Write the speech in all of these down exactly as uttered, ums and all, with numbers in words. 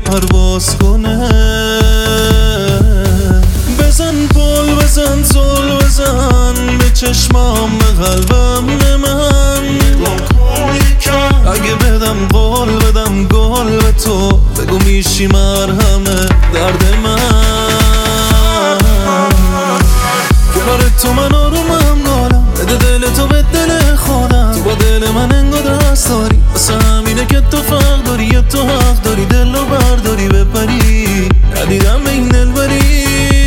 پرواز کنه. بزن پل بزن زل بزن به چشمام به قلبم من. اگه بدم قول بدم گل به تو بگو میشی مرهم درد من. کنار تو من آرومم گالم بده دل تو به دل خودم. تو با دل من انگار دست داری واسه همینه که تو فرق داری یا تو حق داری دل رو برداری بپری. ندیدم به این دل بری.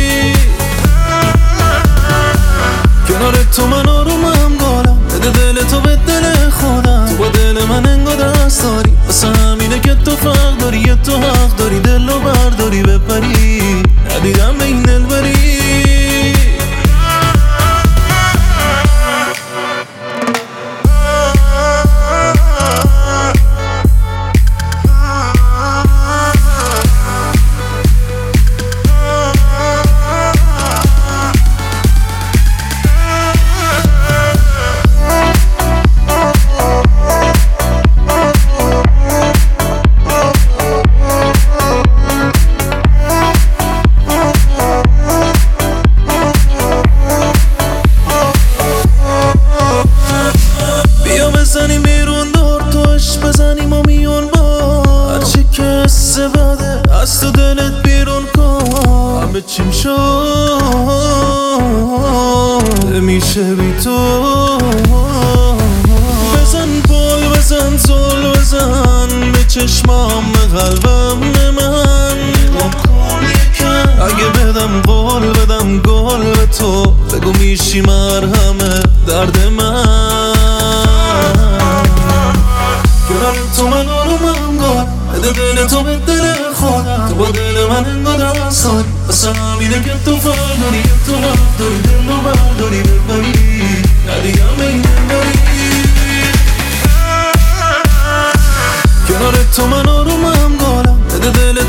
کنار تو من آرومم گالم بده دل تو به دل خودم. تو با دل من انگار دست داری واسه همینه که تو فرق داری یا تو حق داری دل رو برداری بپری. ندیدم به این دل بری. بزنیم بیرون دور توش بزنیم و میون با هرچی که حسه بده از تو دلت بیرون کن. همه چیم شد میشه بی تو. بزن پل بزن زل بزن به چشمام به قلبم من. اگه بدم قول بدم گل به تو بگو میشی مرهم درد من. کنار تو من آرومم گل بده دل تو به دل خودم. تو با دل من انگار دست داری واسه همینه که تو فرق داری یا تو حق داری دل رو برداری بپری. ندیدم به این دل بری. کنار تو من آرومم گلم بده دل